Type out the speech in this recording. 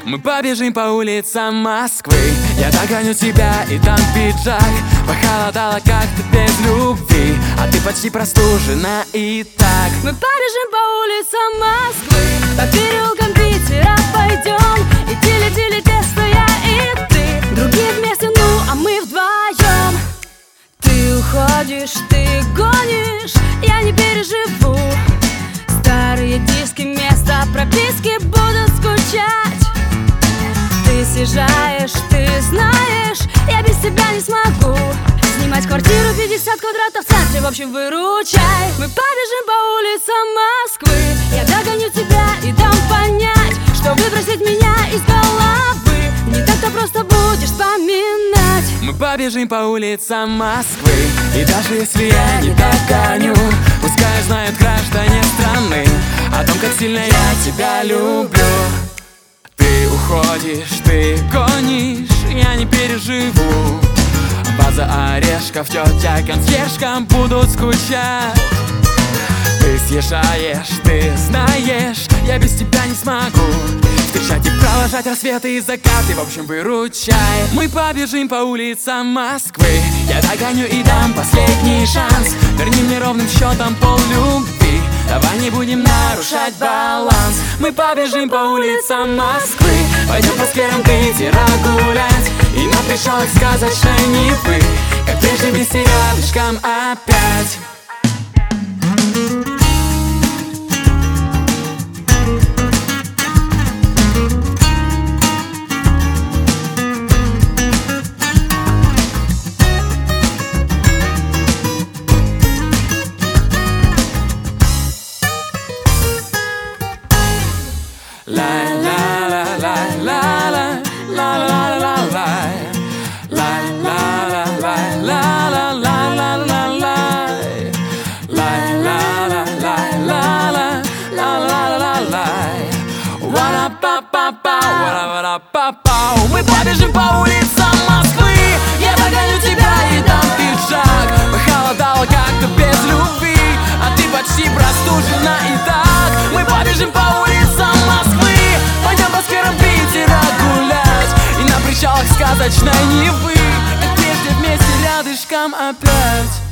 Мы побежим по улицам Москвы. Я догоню тебя и дам пиджак. Похолодало как-то без любви, а ты почти простужена и так. Мы побежим по улицам Москвы, по переулкам Питера пойдем. И тили-тили тесто, я и ты, другие вместе, ну а мы вдвоем. Ты уходишь, ты гонишь, я не переживу. Старые диски, места прописки будут скучать. Ты съезжаешь, ты знаешь, я без тебя не смогу снимать квартиру 50 квадратов в центре, в общем, выручай. Мы побежим по улицам Москвы, я догоню тебя и дам понять, что выбросить меня из головы не так-то просто будешь вспоминать. Мы побежим по улицам Москвы, и даже если я не догоню, пускай знают граждане страны о том, как сильно я тебя люблю. Ты уходишь, ты гонишь, я не переживу. База орешков, тетя консьержка будут скучать. Ты съезжаешь, ты знаешь, я без тебя не смогу встречать и провожать рассветы и закаты, в общем, выручай. Мы побежим по улицам Москвы, я догоню и дам последний шанс. Верни мне ровным счетом поллюбви, давай не будем нарушать баланс. Мы побежим по улицам Москвы, пойдем по скверам Питера гулять и на причалах сказочной Невы, как прежде вместе рядышком опять. Мы побежим по улицам Москвы, я догоню тебя и дам пиджак. Похолодало как-то без любви, а ты почти простужена и так. Мы побежим по улицам Москвы, пойдем по скверам Питера гулять и на причалах сказочной Невы, как прежде вместе рядышком опять.